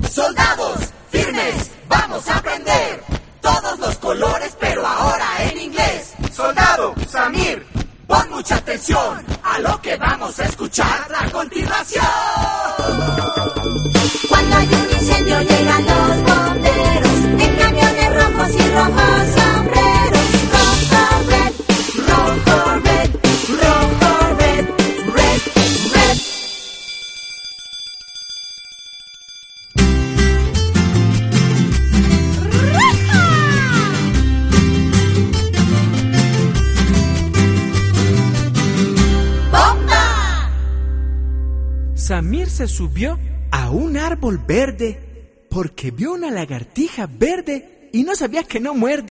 Soldados, firmes, vamos a aprender todos los colores, pero ahora en inglés. Soldado, Samir, pon mucha atención a lo que vamos a escuchar a continuación. Cuando hay un incendio llegan los bomberos en camiones rojos y rojos sombreros. Rojo, red, rojo, red, rojo, red, red, red. ¡Bomba! Samir se subió a un árbol verde porque vio una lagartija verde y no sabía que no muerde.